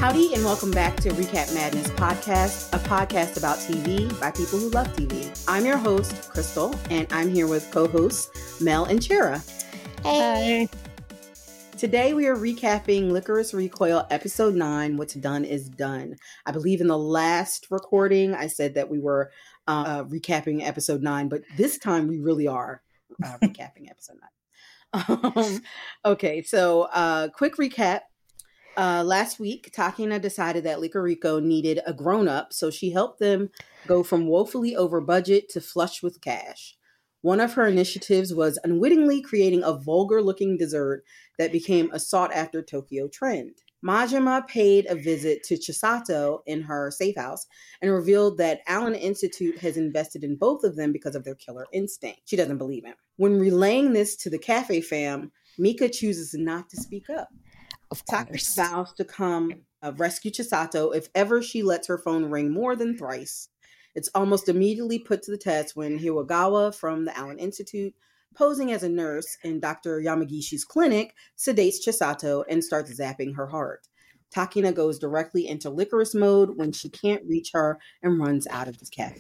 Howdy, and welcome back to Recap Madness Podcast, a podcast about TV by people who love TV. I'm your host, Crystal, and I'm here with co-hosts Mel and Chera. Hey. Today we are recapping Licorice Recoil Episode 9, What's Done is Done. I believe in the last recording I said that we were recapping Episode 9, but this time we really are recapping Episode 9. Okay, so quick recap. Last week, Takina decided that Licorico needed a grown-up, so she helped them go from woefully over budget to flush with cash. One of her initiatives was unwittingly creating a vulgar-looking dessert that became a sought-after Tokyo trend. Majima paid a visit to Chisato in her safe house and revealed that Allen Institute has invested in both of them because of their killer instinct. She doesn't believe him. When relaying this to the cafe fam, Mika chooses not to speak up. Takina vows to come rescue Chisato if ever she lets her phone ring more than thrice. It's almost immediately put to the test when Hiwagawa from the Allen Institute, posing as a nurse in Dr. Yamagishi's clinic, sedates Chisato and starts zapping her heart. Takina goes directly into licorice mode when she can't reach her and runs out of the cafe.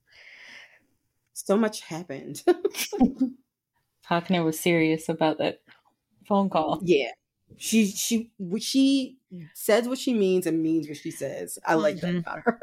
So much happened. Takina was serious about that phone call. Yeah. She says what she means and means what she says. I like that about her.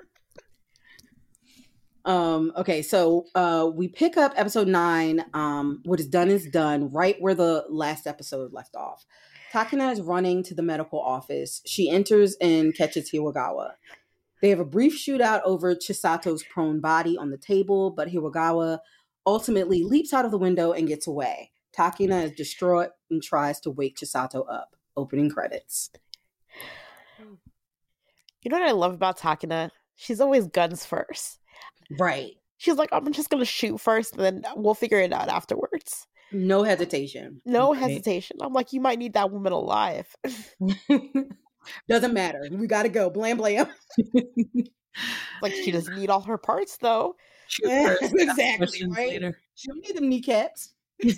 Okay, so we pick up episode 9, What is done, right where the last episode left off. Takina is running to the medical office. She enters and catches Hiwagawa. They have a brief shootout over Chisato's prone body on the table, but Hiwagawa ultimately leaps out of the window and gets away. Takina is distraught and tries to wake Chisato up. Opening credits. You know what I love about Takina? She's always guns first. Right. She's like, I'm just going to shoot first, and then we'll figure it out afterwards. No hesitation. No hesitation. I'm like, you might need that woman alive. Doesn't matter. We got to go. Blam, blam. Like, she doesn't need all her parts, though. Exactly, right? She don't need them kneecaps.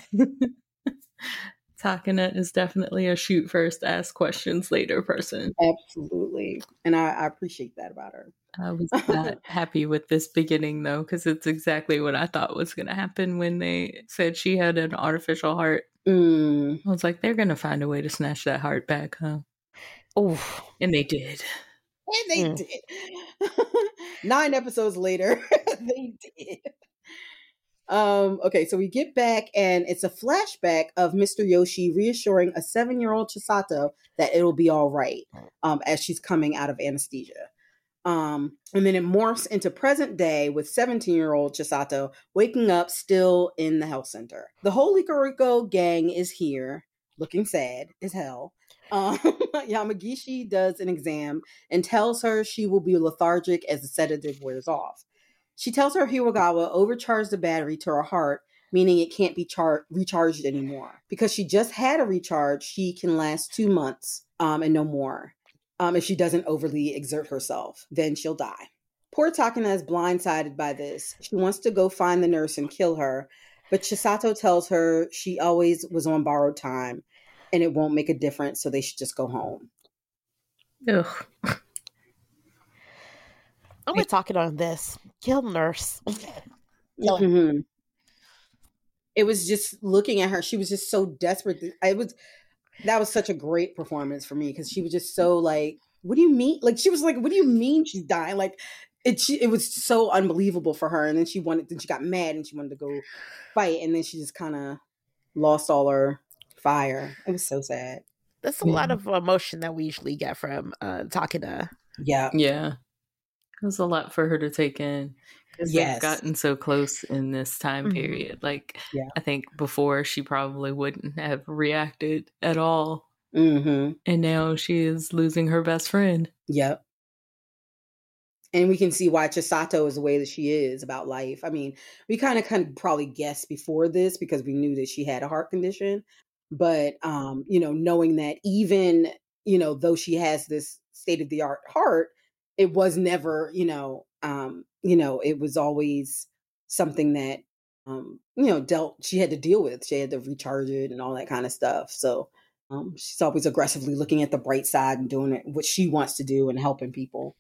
Takina is definitely a shoot first, ask questions later person. Absolutely. And I appreciate that about her. I was not happy with this beginning, though, because it's exactly what I thought was going to happen when they said she had an artificial heart. I was like, they're going to find a way to snatch that heart back, huh? Oof. And they did. And they did. 9 episodes later, they did. Okay, so we get back and it's a flashback of Mr. Yoshi reassuring a 7-year-old Chisato that it'll be all right as she's coming out of anesthesia. And then it morphs into present day with 17-year-old Chisato waking up still in the health center. The whole Licorico gang is here, looking sad as hell. Yamagishi does an exam and tells her she will be lethargic as the sedative wears off. She tells her Hiwagawa overcharged the battery to her heart, meaning it can't be recharged anymore. Because she just had a recharge, she can last 2 months and no more. If she doesn't overly exert herself, then she'll die. Poor Takina is blindsided by this. She wants to go find the nurse and kill her, but Chisato tells her she always was on borrowed time and it won't make a difference, so they should just go home. Ugh. I'm with Takina on this. Kill nurse. Mm-hmm. It was just looking at her. She was just so desperate. That was such a great performance for me because she was just so like, what do you mean? Like, she was like, what do you mean she's dying? Like, it was so unbelievable for her. And then she got mad and she wanted to go fight. And then she just kind of lost all her fire. It was so sad. That's a lot of emotion that we usually get from Takina. Yeah. Yeah. It was a lot for her to take in. Because they've gotten so close in this time period. Like, I think before she probably wouldn't have reacted at all. Mm-hmm. And now she is losing her best friend. Yep. And we can see why Chisato is the way that she is about life. I mean, we kind of probably guessed before this because we knew that she had a heart condition. But, knowing that even, though she has this state-of-the-art heart, it was never, it was always something that, she had to deal with. She had to recharge it and all that kind of stuff. So She's always aggressively looking at the bright side and doing what she wants to do and helping people.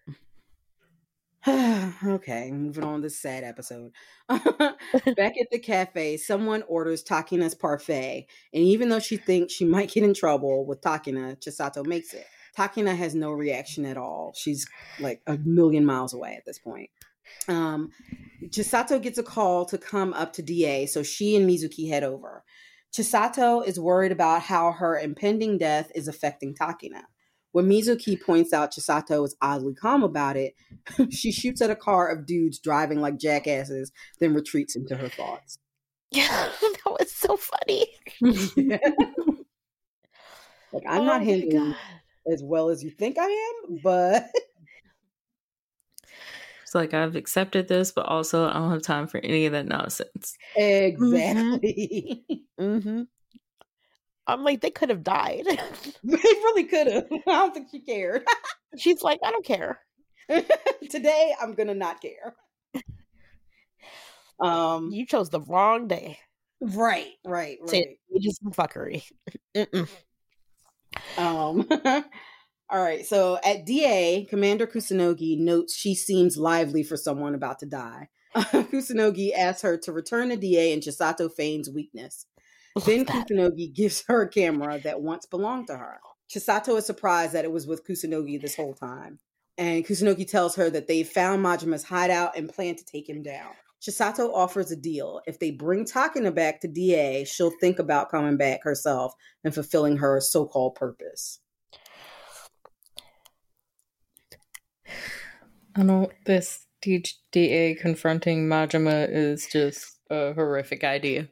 Okay, moving on to this sad episode. Back at the cafe, someone orders Takina's parfait, and even though she thinks she might get in trouble with Takina, Chisato makes it. Takina has no reaction at all. She's like a million miles away at this point. Chisato gets a call to come up to DA, so she and Mizuki head over. Chisato is worried about how her impending death is affecting Takina. When Mizuki points out Chisato is oddly calm about it, she shoots at a car of dudes driving like jackasses, then retreats into her thoughts. Yeah, that was so funny. Like, I'm not handling as well as you think I am, but... It's like, I've accepted this, but also I don't have time for any of that nonsense. Exactly. Mm-hmm. I'm like, they could have died. They really could have. I don't think she cared. She's like, I don't care. Today, I'm gonna not care. You chose the wrong day. Right. Just some fuckery. All right. So at DA, Commander Kusunogi notes she seems lively for someone about to die. Kusunogi asks her to return to DA, and Chisato feigns weakness. Then Kusunogi gives her a camera that once belonged to her. Chisato is surprised that it was with Kusunogi this whole time. And Kusunogi tells her that they found Majima's hideout and plan to take him down. Chisato offers a deal. If they bring Takina back to DA, she'll think about coming back herself and fulfilling her so-called purpose. This DA confronting Majima is just a horrific idea.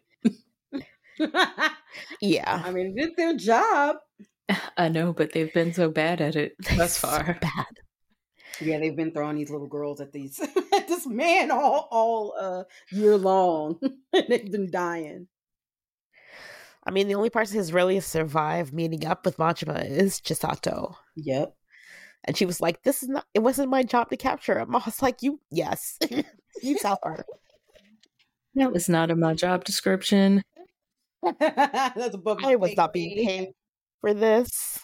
Yeah. I mean, it's their job. I know, but they've been so bad at it thus far. So bad. Yeah, they've been throwing these little girls at this man all year long. And they've been dying. I mean, the only person who's really survived meeting up with Majima is Chisato. Yep. And she was like, it wasn't my job to capture him. I was like, yes. You tell her. That was not in my job description. That's above I was not being paid for this.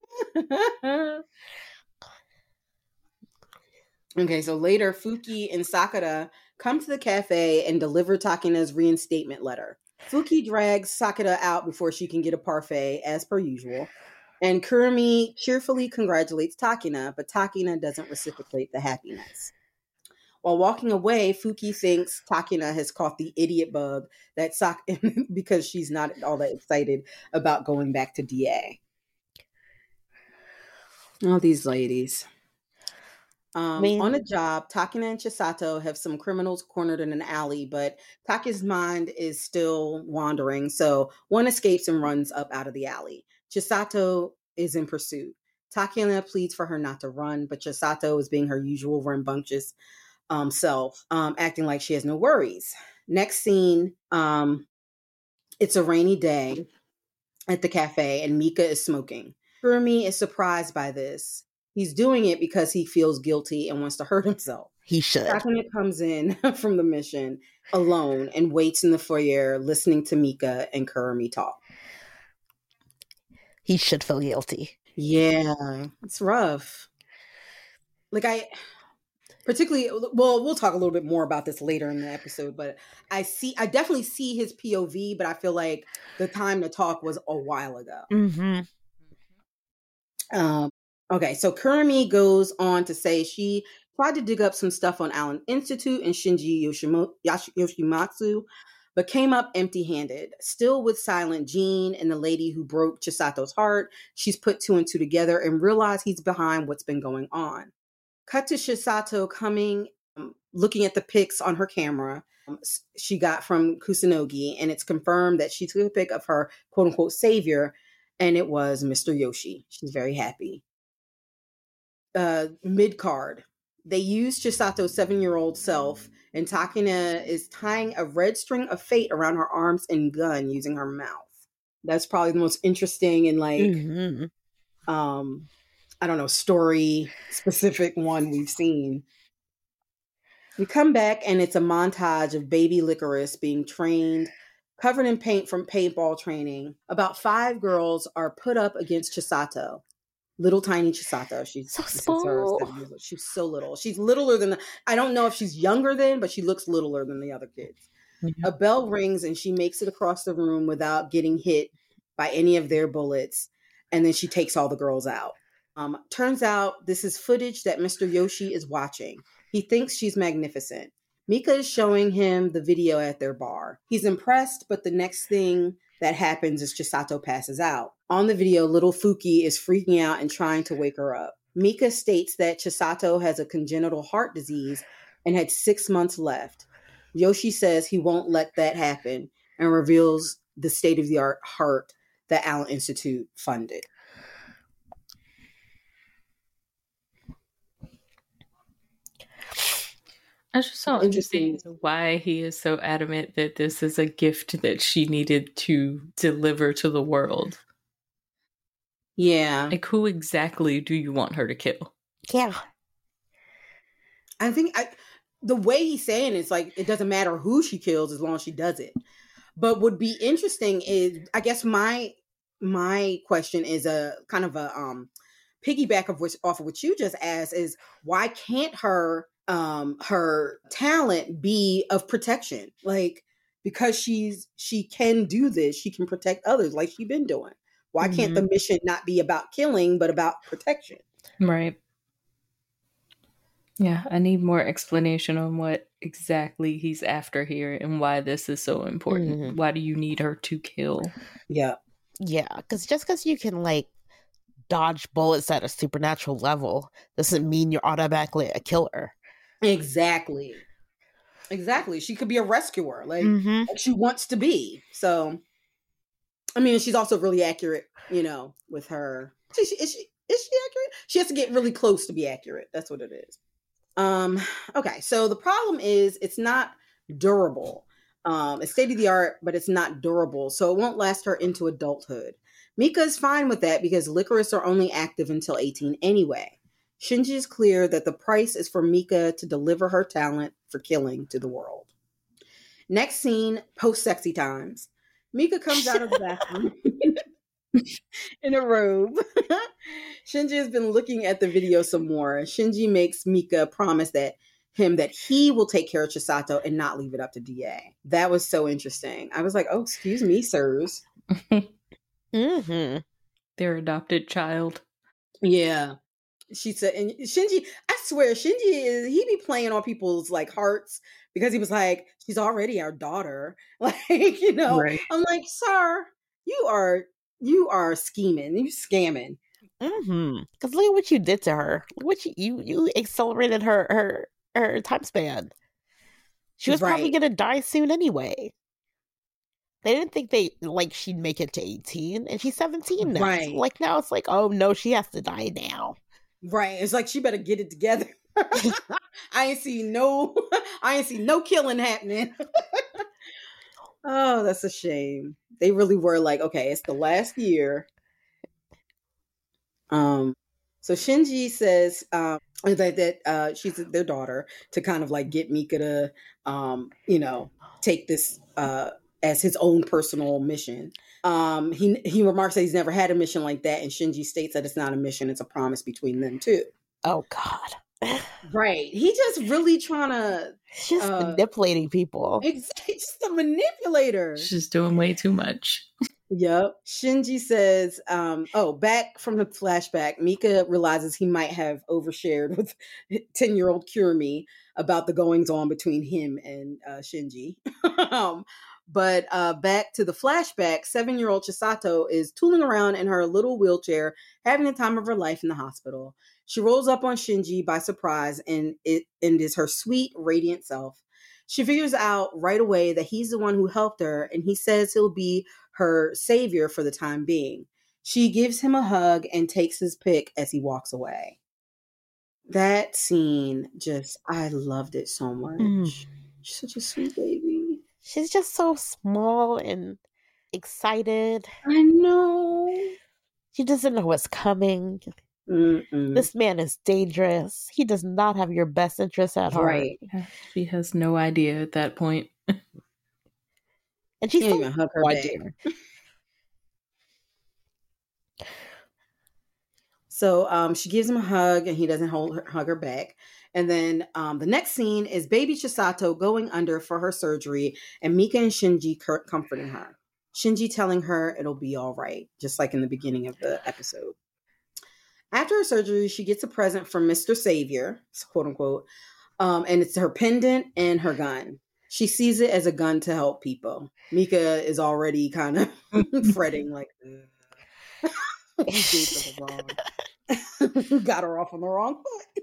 Okay, so later, Fuki and Sakura come to the cafe and deliver Takina's reinstatement letter. Fuki drags Sakura out before she can get a parfait, as per usual. And Kurumi cheerfully congratulates Takina, but Takina doesn't reciprocate the happiness. While walking away, Fuki thinks Takina has caught the idiot bug because she's not all that excited about going back to DA. Oh, these ladies. On a job, Takina and Chisato have some criminals cornered in an alley, but Taki's mind is still wandering, so one escapes and runs up out of the alley. Chisato is in pursuit. Takina pleads for her not to run, but Chisato is being her usual rambunctious self, acting like she has no worries. Next scene, it's a rainy day at the cafe, and Mika is smoking. Kurumi is surprised by this. He's doing it because he feels guilty and wants to hurt himself. He should. Takina comes in from the mission alone and waits in the foyer listening to Mika and Kurumi talk. He should feel guilty. Yeah, it's rough. Like we'll talk a little bit more about this later in the episode, but I definitely see his POV, but I feel like the time to talk was a while ago. Mm-hmm. Okay, so Kurumi goes on to say she tried to dig up some stuff on Allen Institute and Shinji Yoshimatsu, but came up empty-handed. Still with Silent Jean and the lady who broke Chisato's heart, she's put two and two together and realized he's behind what's been going on. Cut to Chisato coming, looking at the pics on her camera she got from Kusunogi, and it's confirmed that she took a pic of her quote-unquote savior, and it was Mr. Yoshi. She's very happy. Mid-card. They used Chisato's 7-year-old self, and Takina is tying a red string of fate around her arms and gun using her mouth. That's probably the most interesting and I don't know, story specific one we've seen. We come back and it's a montage of baby Licorice being trained covered in paint from paintball training. About 5 girls are put up against Chisato. Little tiny Chisato. She's so small. She's so little. She's littler than I don't know if she's younger than, but she looks littler than the other kids. A bell rings and she makes it across the room without getting hit by any of their bullets. And then she takes all the girls out. Turns out this is footage that Mr. Yoshi is watching. He thinks she's magnificent. Mika is showing him the video at their bar. He's impressed, but the next thing that happens is Chisato passes out. On the video, little Fuki is freaking out and trying to wake her up. Mika states that Chisato has a congenital heart disease and had 6 months left. Yoshi says he won't let that happen and reveals the state-of-the-art heart that Allen Institute funded. I just don't understand why he is so adamant that this is a gift that she needed to deliver to the world. Yeah. Like, who exactly do you want her to kill? Yeah. I think the way he's saying it's like, it doesn't matter who she kills as long as she does it. But would be interesting is, I guess my question is a kind of a piggyback off of what you just asked is, why can't her talent be of protection? Like, because she can do this, she can protect others like she's been doing. Why can't the mission not be about killing, but about protection? Right. Yeah, I need more explanation on what exactly he's after here and why this is so important. Why do you need her to kill? Yeah. Yeah, because you can, like, dodge bullets at a supernatural level doesn't mean you're automatically a killer. Exactly. She could be a rescuer, like she wants to be. So, I mean, she's also really accurate, with her. Is she accurate? She has to get really close to be accurate. That's what it is. Okay, so the problem is it's not durable. It's state of the art, but it's not durable, so it won't last her into adulthood. Mika is fine with that because Licorice are only active until 18 anyway. Shinji is clear that the price is for Mika to deliver her talent for killing to the world. Next scene, post-sexy times. Mika comes out of the bathroom in a robe. Shinji has been looking at the video some more. Shinji makes Mika promise that he will take care of Chisato and not leave it up to DA. That was so interesting. I was like, oh, excuse me, sirs. Their adopted child. Yeah. She said, and Shinji, I swear, he be playing on people's like hearts because he was like, she's already our daughter. Like, right. I'm like, sir, you are scheming, you scamming. Because look at what you did to her. What you accelerated her time span. She was probably gonna die soon anyway. They didn't think she'd make it to 18, and she's 17 now. Right. So, now it's like, oh no, she has to die now. Right. It's like she better get it together. I ain't see no killing happening. Oh, that's a shame. They really were like, okay, it's the last year. So Shinji says that she's their daughter to kind of like get Mika to take this as his own personal mission. He remarks that he's never had a mission like that, and Shinji states that it's not a mission, it's a promise between them two. Oh God. Right. He just really trying to just manipulating people. He's just a manipulator. She's doing way too much. Yep. Shinji says, back from the flashback, Mika realizes he might have overshared with 10-year-old Kurumi about the goings on between him and Shinji. But back to the flashback, 7-year-old Chisato is tooling around in her little wheelchair, having the time of her life in the hospital. She rolls up on Shinji by surprise and is her sweet, radiant self. She figures out right away that he's the one who helped her, and he says he'll be her savior for the time being. She gives him a hug and takes his pick as he walks away. That scene, I loved it so much. She's such a sweet baby. She's just so small and excited. I know. She doesn't know what's coming. This man is dangerous. He does not have your best interests at heart. Right. She has no idea at that point. And she's can't even hug her back. So she gives him a hug, and he doesn't hug her back. And then the next scene is baby Chisato going under for her surgery, and Mika and Shinji comforting her. Shinji telling her it'll be all right, just like in the beginning of the episode. After her surgery, she gets a present from Mr. Savior, quote unquote, and it's her pendant and her gun. She sees it as a gun to help people. Mika is already kind of fretting, like, we did something wrong. Got her off on the wrong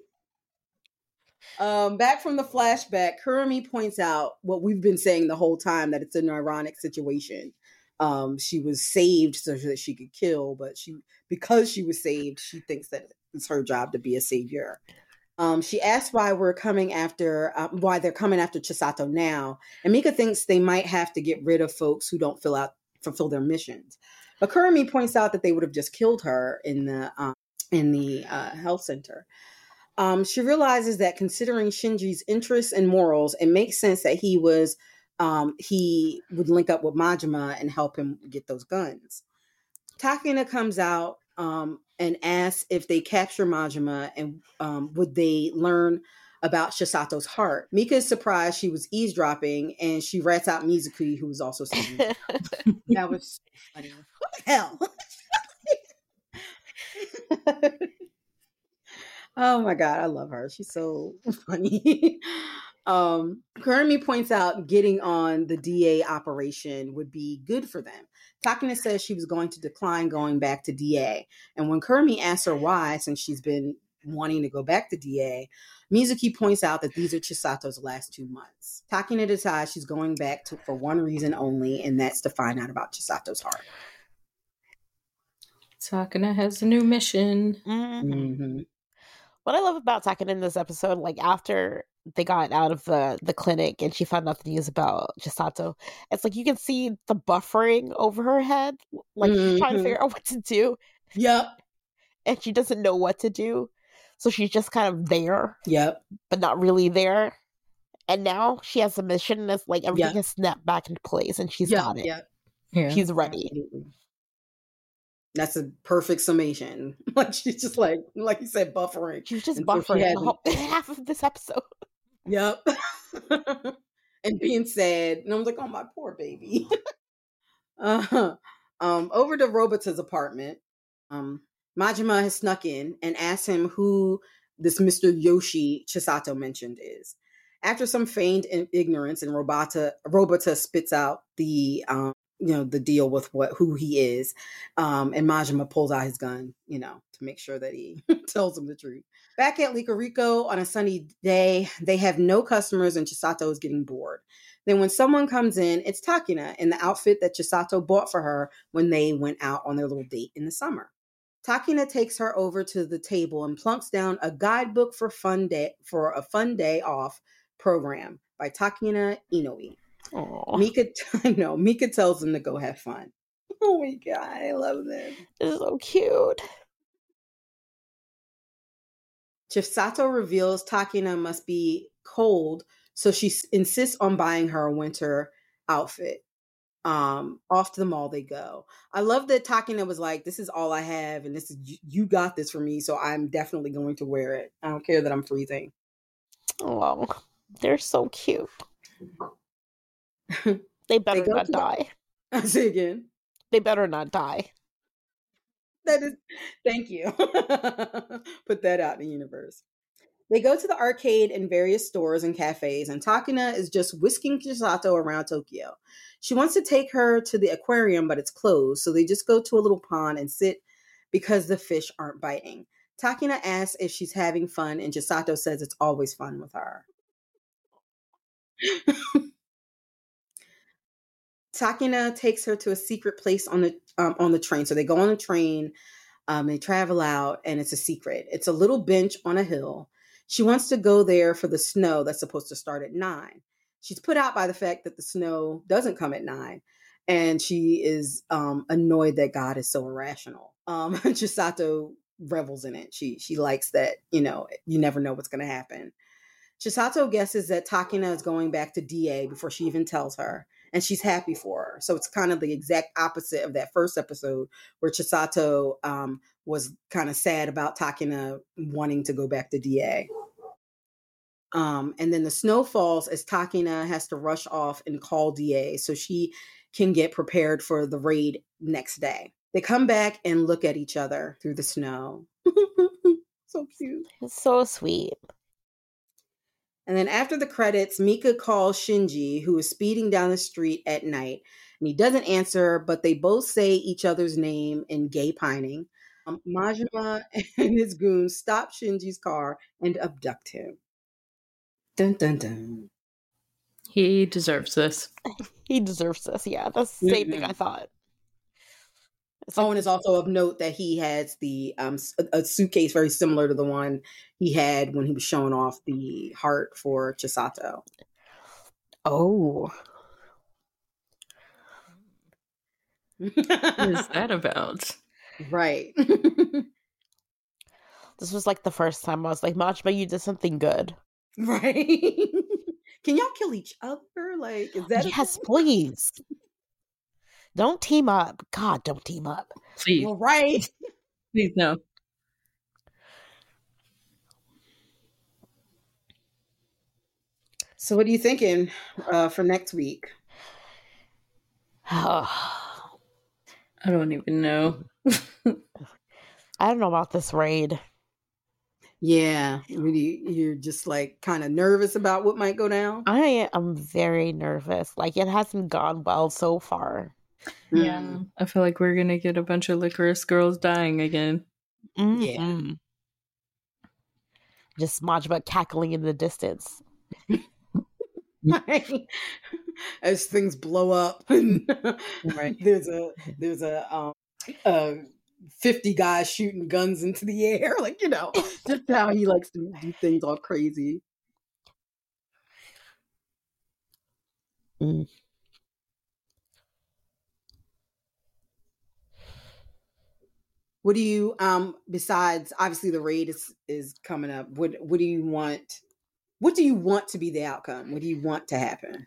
foot. Back from the flashback, Kurumi points out what we've been saying the whole time, that it's an ironic situation. She was saved so that she could kill, but because she was saved, she thinks that it's her job to be a savior. She asks why they're coming after Chisato now, and Mika thinks they might have to get rid of folks who don't fulfill their missions. But Kurumi points out that they would have just killed her in the health center. She realizes that considering Shinji's interests and morals, it makes sense that he would link up with Majima and help him get those guns. Takina comes out and asks if they capture Majima, and would they learn about Chisato's heart. Mika is surprised she was eavesdropping, and she rats out Mizuki, who was also singing. That was funny. What the hell? Oh my God, I love her. She's so funny. Kurumi points out getting on the DA operation would be good for them. Takina says she was going to decline going back to DA. And when Kurumi asks her why, since she's been wanting to go back to DA, Mizuki points out that these are Chisato's last 2 months. Takina decides she's going back for one reason only, and that's to find out about Chisato's heart. Takina has a new mission. Mm-hmm. What I love about Takina in this episode, like after they got out of the clinic and she found out the news about Chisato, it's like you can see the buffering over her head. Like she's trying to figure out what to do. Yep. And she doesn't know what to do. So she's just kind of there. Yep. But not really there. And now she has a mission and it's like everything has snapped back into place and she's got it. Yep. Yeah. She's ready. Absolutely. That's a perfect summation. Like she's just like you said, buffering. She's just buffering half of this episode. Yep. And being sad. And I was like, oh, my poor baby. Over to Robita's apartment. Majima has snuck in and asked him who this Mr. Yoshi Chisato mentioned is. After some feigned ignorance, and Robita spits out the deal with who he is. And Majima pulls out his gun, to make sure that he tells him the truth. Back at Licorrico on a sunny day, they have no customers and Chisato is getting bored. Then when someone comes in, it's Takina in the outfit that Chisato bought for her when they went out on their little date in the summer. Takina takes her over to the table and plunks down a guidebook for a fun day off program by Takina Inoue. Mika tells them to go have fun. Oh my God, I love this. It's so cute. Chisato reveals Takina must be cold, so she insists on buying her a winter outfit. Off to the mall they go. I love that Takina was like, this is all I have, and this is you got this for me, so I'm definitely going to wear it. I don't care that I'm freezing. Oh, they're so cute. They better not die. I'll say again. They better not die. Thank you. Put that out in the universe. They go to the arcade and various stores and cafes, and Takina is just whisking Chisato around Tokyo. She wants to take her to the aquarium, but it's closed, so they just go to a little pond and sit because the fish aren't biting. Takina asks if she's having fun, and Chisato says it's always fun with her. Takina takes her to a secret place on the train. So they go on a train, they travel out, and it's a secret. It's a little bench on a hill. She wants to go there for the snow that's supposed to start at 9. She's put out by the fact that the snow doesn't come at 9, and she is annoyed that God is so irrational. Chisato revels in it. She likes that, you never know what's going to happen. Chisato guesses that Takina is going back to DA before she even tells her. and she's happy for her. So it's kind of the exact opposite of that first episode where Chisato was kind of sad about Takina wanting to go back to DA. And then the snow falls as Takina has to rush off and call DA so she can get prepared for the raid next day. They come back and look at each other through the snow. So cute. It's so sweet. And then after the credits, Mika calls Shinji, who is speeding down the street at night. And he doesn't answer, but they both say each other's name in gay pining. Majima and his goons stop Shinji's car and abduct him. Dun, dun, dun. He deserves this. He deserves this, yeah. That's the same thing I thought. And it's also of note that he has the a suitcase very similar to the one he had when he was showing off the heart for Chisato. Oh. What is that about? Right. This was like the first time I was like, Majima, you did something good. Right. Can y'all kill each other? Like, is that yes, please. Don't team up. God, don't team up. Please. You're right. Please, no. So what are you thinking for next week? I don't even know. I don't know about this raid. Yeah. You're just like kind of nervous about what might go down? I am very nervous. Like, it hasn't gone well so far. Yeah, I feel like we're gonna get a bunch of licorice girls dying again. Yeah, just Majima cackling in the distance. Right. As things blow up, and right. There's a 50 guys shooting guns into the air, like, you know, just how he likes to do things all crazy. What do you besides obviously the raid is coming up, what do you want to be the outcome? What do you want to happen?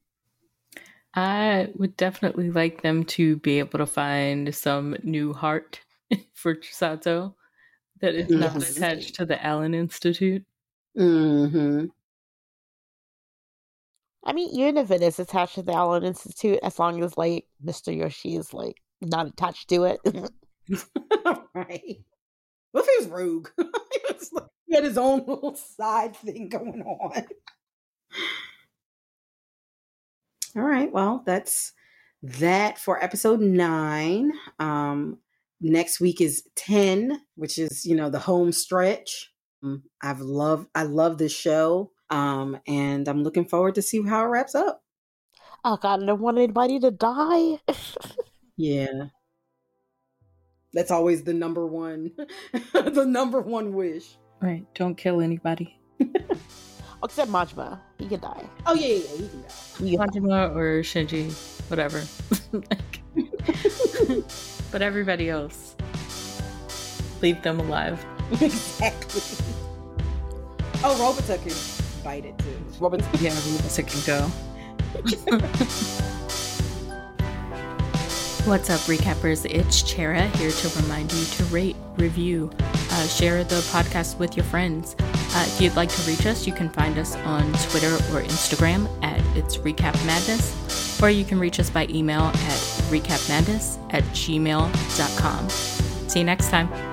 I would definitely like them to be able to find some new heart for Chisato that is not attached to the Allen Institute. Mm-hmm. I mean, even if it is attached to the Allen Institute, as long as like Mr. Yoshi is like not attached to it. Right. What if he was rogue? He had his own little side thing going on. All right. Well, that's that for episode 9. Next week is 10, which is, you know, the home stretch. I love this show. And I'm looking forward to see how it wraps up. Oh God, I don't want anybody to die. Yeah. That's always the number one wish. Right. Don't kill anybody. Except Majima. He can die. Oh, yeah, he can die. Majima or Shinji, whatever. But everybody else, leave them alive. Exactly. Oh, Robota can bite it too. Robota can go. What's up, recappers? It's Chera here to remind you to rate, review, share the podcast with your friends. If you'd like to reach us, you can find us on Twitter or Instagram at It's Recap Madness, or you can reach us by email at recapmadness@gmail.com. See you next time.